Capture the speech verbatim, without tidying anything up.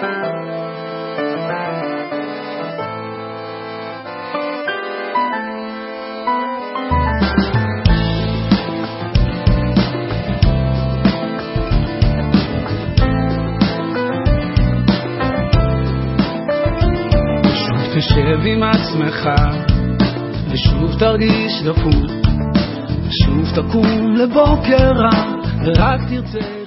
תשב עם עצמך ושוב תרגיש דפוק, שוב תקום לבוקר רע ורק תרצה